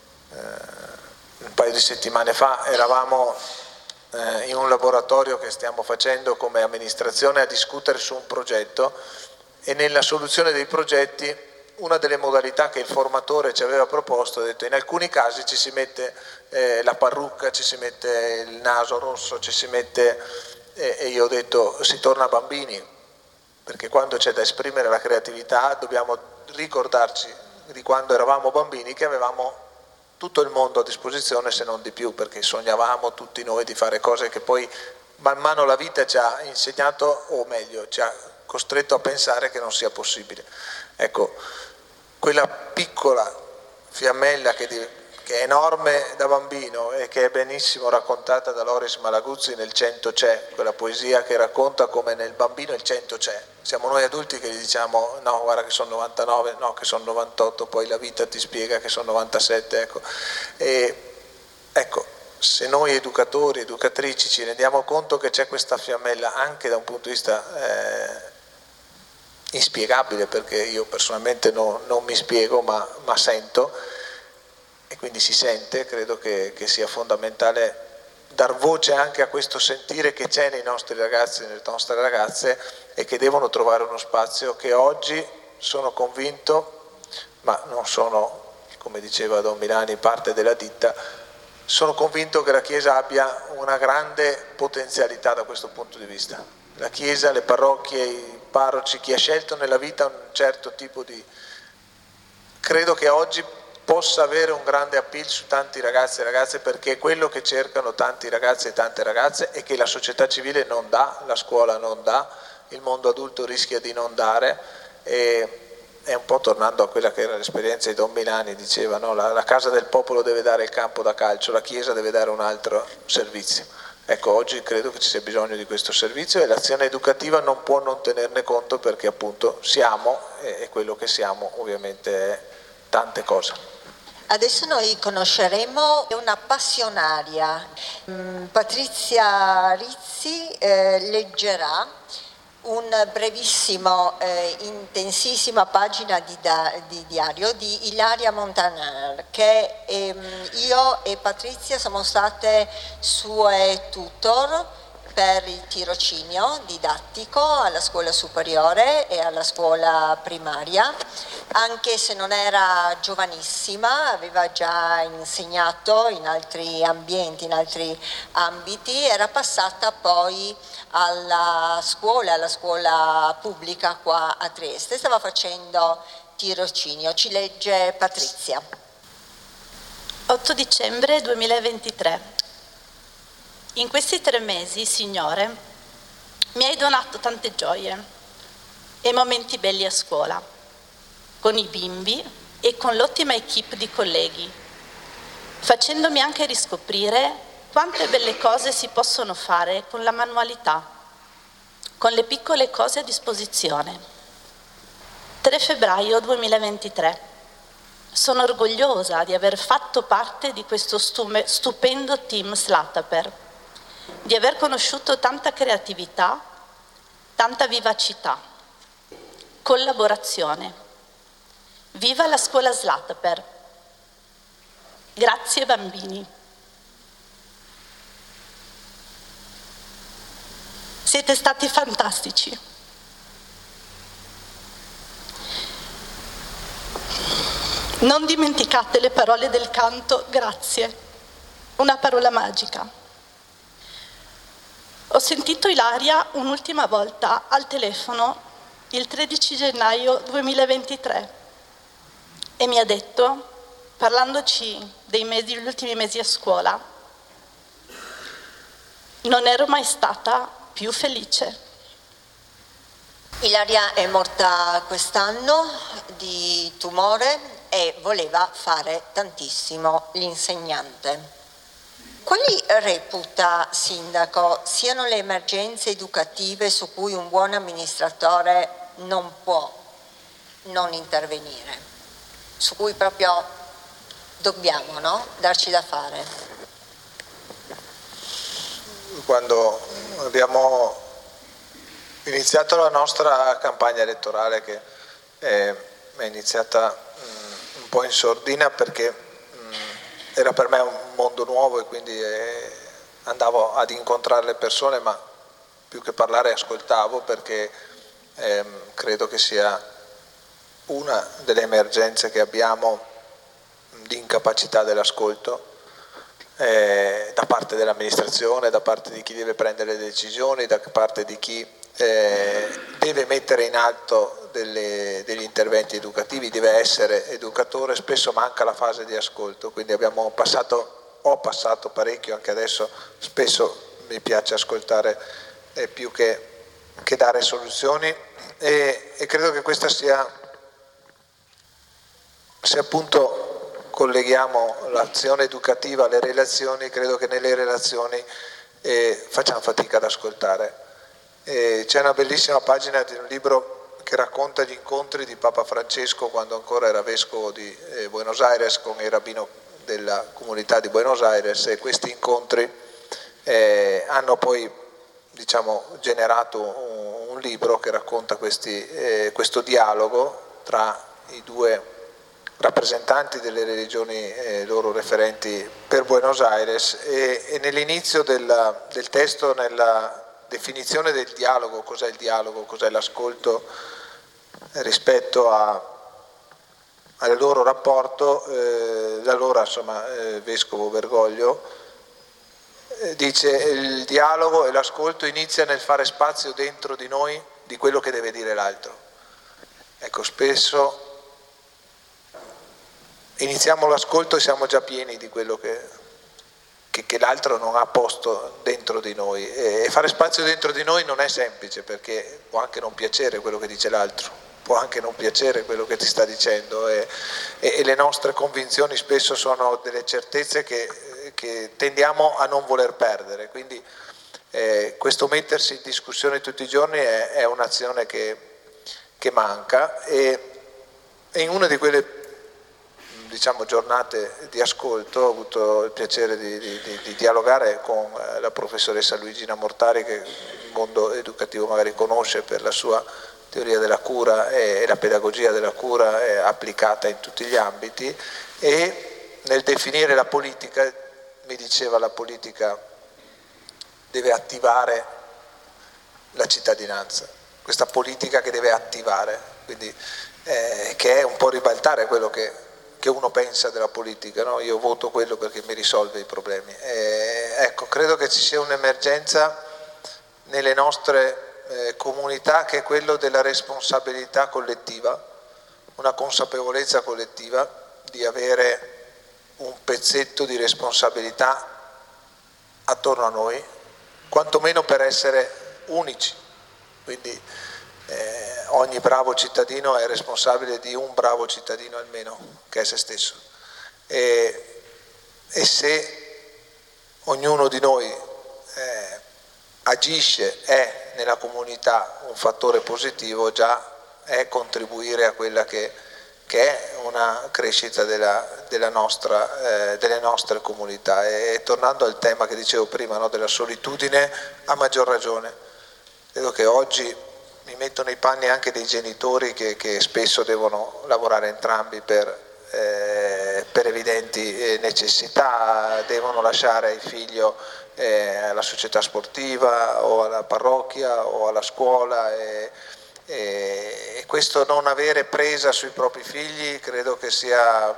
un paio di settimane fa eravamo in un laboratorio che stiamo facendo come amministrazione a discutere su un progetto, e nella soluzione dei progetti una delle modalità che il formatore ci aveva proposto, ha detto: in alcuni casi ci si mette la parrucca, ci si mette il naso rosso, ci si mette, e io ho detto: si torna bambini, perché quando c'è da esprimere la creatività dobbiamo ricordarci di quando eravamo bambini, che avevamo tutto il mondo a disposizione, se non di più, perché sognavamo tutti noi di fare cose che poi man mano la vita ci ha insegnato, o meglio ci ha costretto a pensare che non sia possibile. Ecco, quella piccola fiammella che è enorme da bambino e che è benissimo raccontata da Loris Malaguzzi nel 100 c'è, quella poesia che racconta come nel bambino il 100 c'è. Siamo noi adulti che gli diciamo: no, guarda che sono 99, no, che sono 98, poi la vita ti spiega che sono 97, ecco. E ecco, se noi educatori, educatrici ci rendiamo conto che c'è questa fiammella anche da un punto di vista inspiegabile, perché io personalmente non mi spiego, ma sento, e quindi si sente, credo che sia fondamentale dar voce anche a questo sentire che c'è nei nostri ragazzi e nelle nostre ragazze, e che devono trovare uno spazio che oggi, sono convinto, ma non sono, come diceva Don Milani, parte della ditta, sono convinto che la Chiesa abbia una grande potenzialità da questo punto di vista. La Chiesa, le parrocchie, i parroci, chi ha scelto nella vita un certo tipo di... credo che oggi possa avere un grande appeal su tanti ragazzi e ragazze, perché è quello che cercano tanti ragazzi e tante ragazze, e che la società civile non dà, la scuola non dà, il mondo adulto rischia di non dare. E è un po' tornando a quella che era l'esperienza di Don Milani, diceva, no? La casa del popolo deve dare il campo da calcio, la Chiesa deve dare un altro servizio. Ecco, oggi credo che ci sia bisogno di questo servizio, e l'azione educativa non può non tenerne conto, perché appunto siamo, e quello che siamo ovviamente è tante cose. Adesso noi conosceremo una passionaria. Patrizia Rizzi leggerà un brevissimo, intensissima pagina di diario di Ilaria Montaner, che io e Patrizia siamo state sue tutor per il tirocinio didattico alla scuola superiore e alla scuola primaria, anche se non era giovanissima, aveva già insegnato in altri ambienti, in altri ambiti, era passata poi alla scuola pubblica qua a Trieste, stava facendo tirocinio. Ci legge Patrizia. 8 dicembre 2023. In questi 3 mesi, Signore, mi hai donato tante gioie e momenti belli a scuola, con i bimbi e con l'ottima equipe di colleghi, facendomi anche riscoprire quante belle cose si possono fare con la manualità, con le piccole cose a disposizione. 3 febbraio 2023. Sono orgogliosa di aver fatto parte di questo stupendo team Slataper, di aver conosciuto tanta creatività, tanta vivacità, collaborazione. Viva la scuola Slataper! Grazie bambini! Siete stati fantastici! Non dimenticate le parole del canto grazie, una parola magica. Ho sentito Ilaria un'ultima volta al telefono il 13 gennaio 2023 e mi ha detto, parlandoci degli ultimi mesi a scuola, non ero mai stata più felice. Ilaria è morta quest'anno di tumore e voleva fare tantissimo l'insegnante. Quali reputa, Sindaco, siano le emergenze educative su cui un buon amministratore non può non intervenire, su cui proprio dobbiamo, no? Darci da fare? Quando abbiamo iniziato la nostra campagna elettorale, che è iniziata un po' in sordina perché era per me un mondo nuovo e quindi andavo ad incontrare le persone, ma più che parlare ascoltavo, perché credo che sia una delle emergenze che abbiamo di incapacità dell'ascolto da parte dell'amministrazione, da parte di chi deve prendere le decisioni, da parte di chi deve mettere in atto degli interventi educativi, deve essere educatore. Spesso manca la fase di ascolto, quindi ho passato parecchio, anche adesso spesso mi piace ascoltare più che dare soluzioni, e credo che questa sia, se appunto colleghiamo l'azione educativa alle relazioni, credo che nelle relazioni facciamo fatica ad ascoltare. C'è una bellissima pagina di un libro che racconta gli incontri di Papa Francesco quando ancora era vescovo di Buenos Aires con il rabbino della comunità di Buenos Aires, e questi incontri hanno poi, diciamo, generato un libro che racconta questo dialogo tra i due rappresentanti delle religioni loro referenti per Buenos Aires, e nell'inizio del testo, nella definizione del dialogo, cos'è il dialogo, cos'è l'ascolto rispetto al loro rapporto, l'allora vescovo Bergoglio dice: il dialogo e l'ascolto inizia nel fare spazio dentro di noi di quello che deve dire l'altro. Ecco, spesso iniziamo l'ascolto e siamo già pieni di quello che l'altro non ha posto dentro di noi, e fare spazio dentro di noi non è semplice, perché può anche non piacere quello che dice l'altro, può anche non piacere quello che ti sta dicendo, e le nostre convinzioni spesso sono delle certezze che tendiamo a non voler perdere, quindi questo mettersi in discussione tutti i giorni è un'azione che manca, e in una di quelle, diciamo, giornate di ascolto ho avuto il piacere di dialogare con la professoressa Luigina Mortari, che il mondo educativo magari conosce per la sua teoria della cura e la pedagogia della cura applicata in tutti gli ambiti, e nel definire la politica mi diceva: la politica deve attivare la cittadinanza, questa politica che deve attivare, quindi che è un po' ribaltare quello che uno pensa della politica, no? Io voto quello perché mi risolve i problemi. Ecco, credo che ci sia un'emergenza nelle nostre comunità, che è quello della responsabilità collettiva, una consapevolezza collettiva di avere un pezzetto di responsabilità attorno a noi, quantomeno per essere unici. Quindi ogni bravo cittadino è responsabile di un bravo cittadino almeno, che è se stesso, e se ognuno di noi agisce, è nella comunità un fattore positivo, già è contribuire a quella che è una crescita delle nostre comunità. E tornando al tema che dicevo prima, no, della solitudine, a maggior ragione credo che oggi mi metto nei panni anche dei genitori che spesso devono lavorare entrambi per evidenti necessità, devono lasciare il figlio alla società sportiva o alla parrocchia o alla scuola, e questo non avere presa sui propri figli credo che sia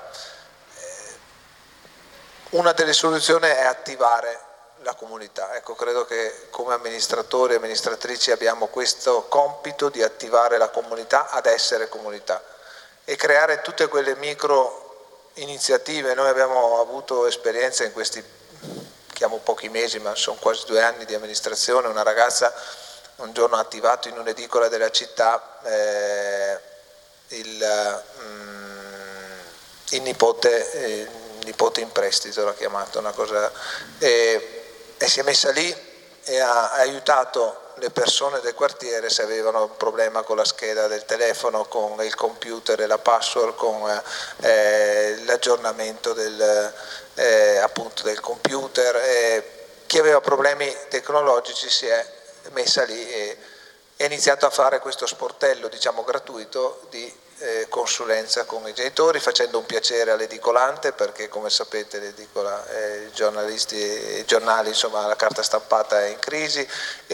una delle soluzioni, è attivare la comunità. Ecco, credo che come amministratori e amministratrici abbiamo questo compito di attivare la comunità ad essere comunità e creare tutte quelle micro iniziative. Noi abbiamo avuto esperienza in questi, chiamo pochi mesi, ma sono quasi 2 anni di amministrazione. Una ragazza un giorno ha attivato in un'edicola della città il nipote in prestito, l'ha chiamato, una cosa, e si è messa lì e ha aiutato le persone del quartiere se avevano un problema con la scheda del telefono, con il computer e la password, con l'aggiornamento appunto del computer. Chi aveva problemi tecnologici si è messa lì e ha iniziato a fare questo sportello, diciamo gratuito, di consulenza con i genitori, facendo un piacere all'edicolante, perché come sapete l'edicola, i giornali, insomma la carta stampata è in crisi,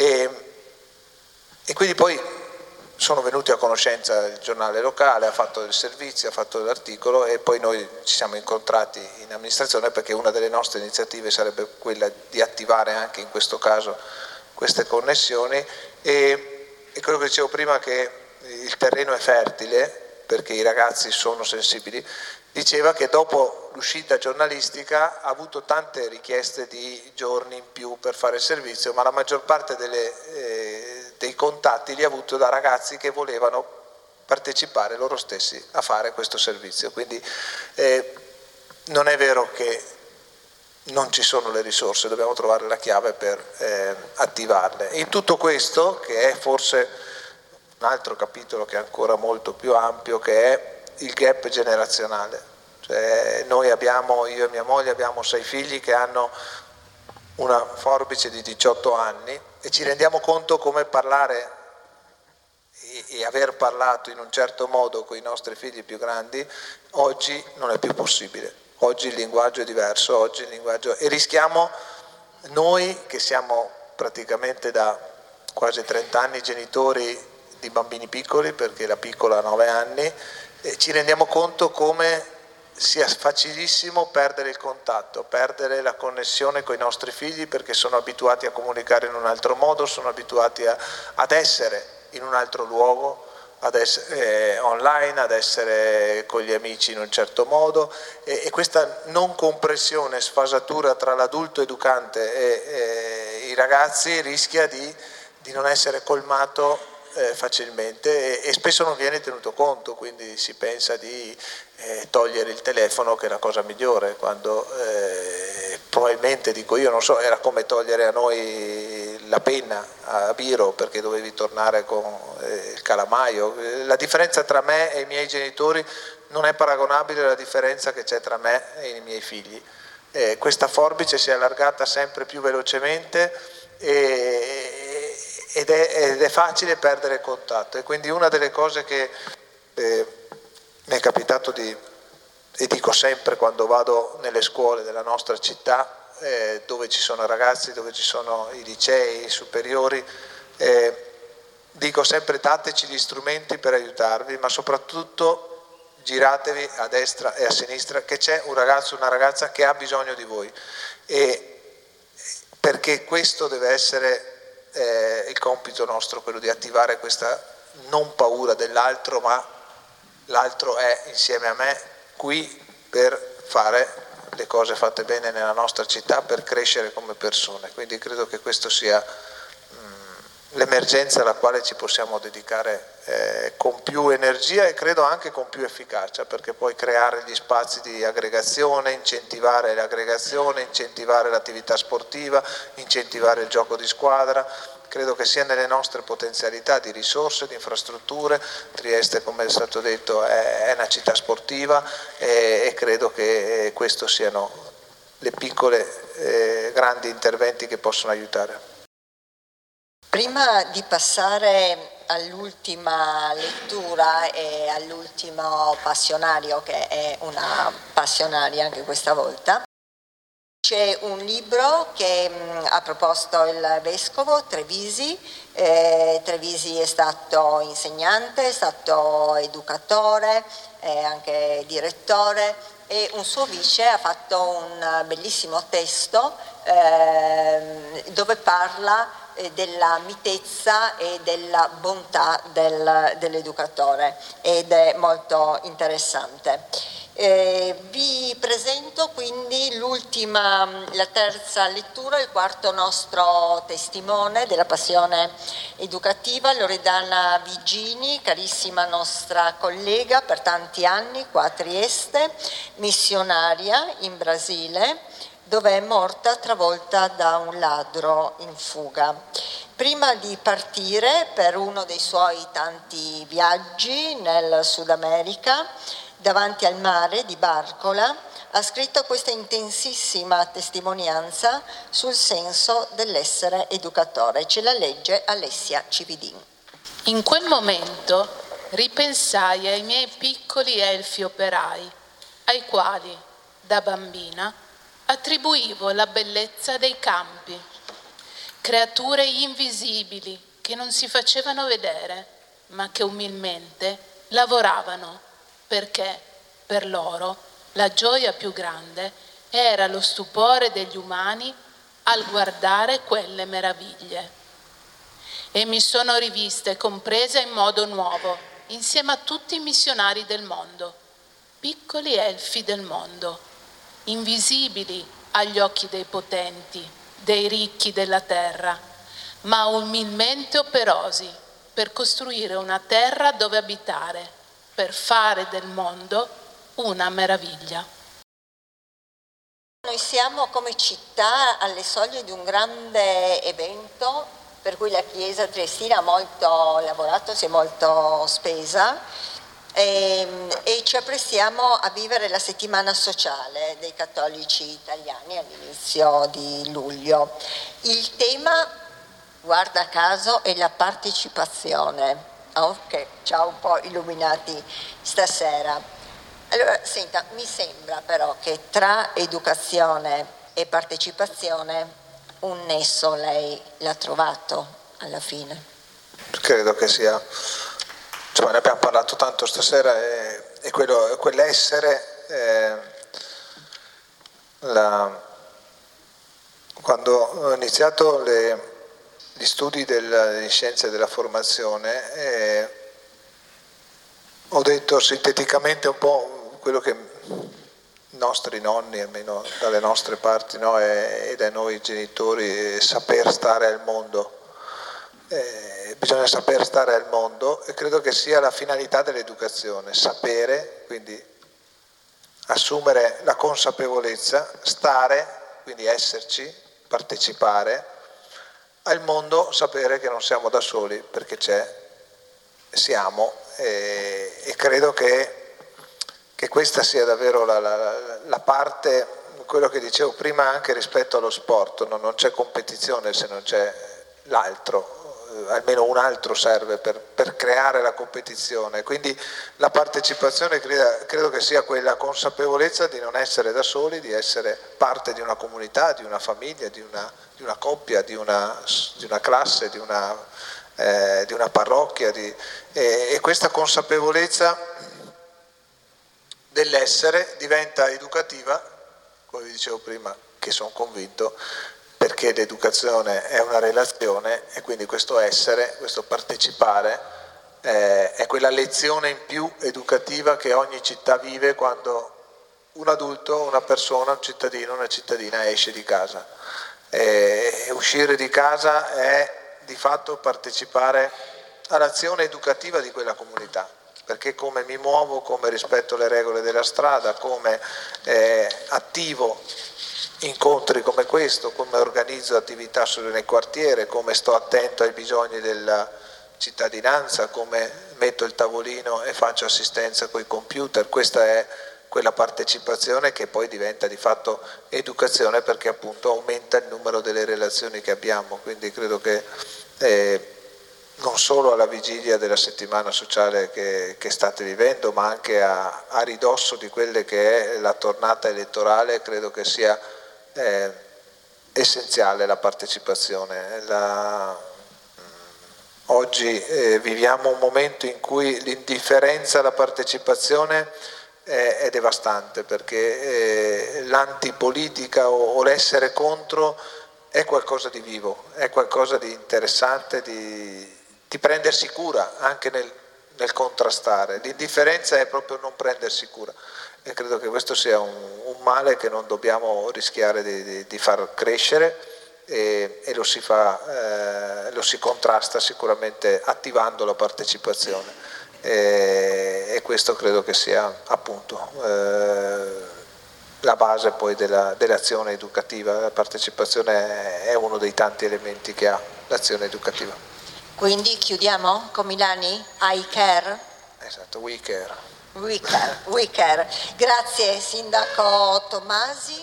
e quindi poi sono venuti a conoscenza il giornale locale, ha fatto del servizio, ha fatto l'articolo, e poi noi ci siamo incontrati in amministrazione, perché una delle nostre iniziative sarebbe quella di attivare anche in questo caso queste connessioni, e quello che dicevo prima, che il terreno è fertile perché i ragazzi sono sensibili. Diceva che dopo l'uscita giornalistica ha avuto tante richieste di giorni in più per fare il servizio, ma la maggior parte dei contatti li ha avuto da ragazzi che volevano partecipare loro stessi a fare questo servizio. Quindi non è vero che non ci sono le risorse, dobbiamo trovare la chiave per attivarle. In tutto questo, che è forse un altro capitolo che è ancora molto più ampio, che è il gap generazionale. Cioè, noi abbiamo, io e mia moglie abbiamo 6 figli che hanno una forbice di 18 anni, e ci rendiamo conto come parlare e aver parlato in un certo modo con i nostri figli più grandi oggi non è più possibile. Oggi il linguaggio è diverso, oggi il linguaggio, e rischiamo, noi che siamo praticamente da quasi 30 anni genitori di bambini piccoli, perché la piccola ha 9 anni, ci rendiamo conto come sia facilissimo perdere il contatto, perdere la connessione con i nostri figli, perché sono abituati a comunicare in un altro modo, sono abituati ad essere in un altro luogo, ad essere online, ad essere con gli amici in un certo modo, e questa non comprensione, sfasatura tra l'adulto educante e i ragazzi rischia di non essere colmato facilmente, e spesso non viene tenuto conto. Quindi si pensa di togliere il telefono, che è la cosa migliore, quando probabilmente, dico io, non so, era come togliere a noi la penna a biro perché dovevi tornare con il calamaio. La differenza tra me e i miei genitori non è paragonabile alla differenza che c'è tra me e i miei figli. Questa forbice si è allargata sempre più velocemente ed è facile perdere il contatto, e quindi una delle cose che mi è capitato e dico sempre quando vado nelle scuole della nostra città, dove ci sono ragazzi, dove ci sono i licei superiori, dico sempre: dateci gli strumenti per aiutarvi, ma soprattutto giratevi a destra e a sinistra, che c'è un ragazzo, una ragazza che ha bisogno di voi, perché questo deve essere il compito nostro, quello di attivare questa non paura dell'altro, ma l'altro è insieme a me qui per fare le cose fatte bene nella nostra città, per crescere come persone. Quindi credo che questo sia l'emergenza alla quale ci possiamo dedicare con più energia, e credo anche con più efficacia, perché poi creare gli spazi di aggregazione, incentivare l'aggregazione, incentivare l'attività sportiva, incentivare il gioco di squadra, credo che sia nelle nostre potenzialità di risorse, di infrastrutture. Trieste, come è stato detto, è una città sportiva, e credo che questo siano le piccole grandi interventi che possono aiutare. Prima di passare all'ultima lettura e all'ultimo passionario, che è una passionaria anche questa volta, c'è un libro che ha proposto il vescovo Trevisi. Trevisi è stato insegnante, è stato educatore, è anche direttore, e un suo vice ha fatto un bellissimo testo dove parla della mitezza e della bontà dell'educatore, ed è molto interessante. Vi presento quindi la terza lettura, il quarto nostro testimone della passione educativa, Loredana Vigini, carissima nostra collega per tanti anni qua a Trieste, missionaria in Brasile, dove è morta travolta da un ladro in fuga. Prima di partire per uno dei suoi tanti viaggi nel Sud America, davanti al mare di Barcola, ha scritto questa intensissima testimonianza sul senso dell'essere educatore. Ce la legge Alessia Cividin. In quel momento ripensai ai miei piccoli elfi operai, ai quali, da bambina, attribuivo la bellezza dei campi, creature invisibili che non si facevano vedere, ma che umilmente lavoravano, perché per loro la gioia più grande era lo stupore degli umani al guardare quelle meraviglie. E mi sono rivista e compresa in modo nuovo, insieme a tutti i missionari del mondo, piccoli elfi del mondo, invisibili agli occhi dei potenti, dei ricchi della terra, ma umilmente operosi per costruire una terra dove abitare, per fare del mondo una meraviglia. Noi siamo come città alle soglie di un grande evento per cui la Chiesa triestina ha molto lavorato, si è molto spesa e ci apprestiamo a vivere la settimana sociale dei cattolici italiani all'inizio di luglio. Il tema, guarda caso, è la partecipazione. Che ci ha un po' illuminati stasera. Allora, senta, mi sembra però che tra educazione e partecipazione un nesso lei l'ha trovato alla fine. Credo che sia, insomma, ne abbiamo parlato tanto stasera e quell'essere, quando ho iniziato gli studi di scienze della formazione, ho detto sinteticamente un po' quello che i nostri nonni, almeno dalle nostre parti, no, e dai noi genitori, saper stare al mondo. Bisogna saper stare al mondo e credo che sia la finalità dell'educazione, sapere, quindi assumere la consapevolezza, stare, quindi esserci, partecipare al mondo, sapere che non siamo da soli perché siamo e credo che questa sia davvero la parte, quello che dicevo prima anche rispetto allo sport, non c'è competizione se non c'è l'altro, almeno un altro serve per creare la competizione, quindi la partecipazione credo che sia quella consapevolezza di non essere da soli, di essere parte di una comunità, di una famiglia, di una coppia, di una classe, di una parrocchia e questa consapevolezza dell'essere diventa educativa, come vi dicevo prima, che sono convinto, perché l'educazione è una relazione e quindi questo essere, questo partecipare è quella lezione in più educativa che ogni città vive quando un adulto, una persona, un cittadino, una cittadina esce di casa. Uscire di casa è di fatto partecipare all'azione educativa di quella comunità, perché come mi muovo, come rispetto le regole della strada, come attivo incontri come questo, come organizzo attività nel quartiere, come sto attento ai bisogni della cittadinanza, come metto il tavolino e faccio assistenza coi computer, questa è quella partecipazione che poi diventa di fatto educazione perché appunto aumenta il numero delle relazioni che abbiamo, quindi credo che non solo alla vigilia della settimana sociale che state vivendo, ma anche a ridosso di quelle che è la tornata elettorale, credo che sia essenziale la partecipazione. Oggi viviamo un momento in cui l'indifferenza alla partecipazione è devastante, perché l'antipolitica o l'essere contro è qualcosa di vivo, è qualcosa di interessante, di prendersi cura anche nel contrastare. L'indifferenza è proprio non prendersi cura e credo che questo sia un male che non dobbiamo rischiare di far crescere, e lo si contrasta sicuramente attivando la partecipazione, e questo credo che sia appunto la base poi dell'azione educativa. La partecipazione è uno dei tanti elementi che ha l'azione educativa. Quindi chiudiamo con Milani? I care? Esatto, we care. We care, we care. Grazie Sindaco Tommasi.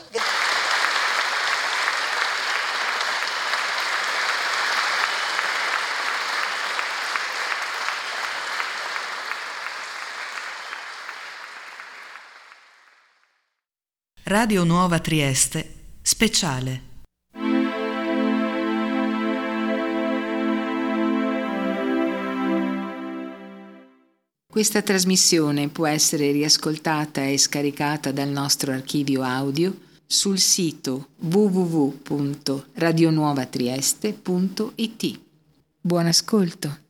Radio Nuova Trieste, speciale. Questa trasmissione può essere riascoltata e scaricata dal nostro archivio audio sul sito www.radionuovatrieste.it. Buon ascolto.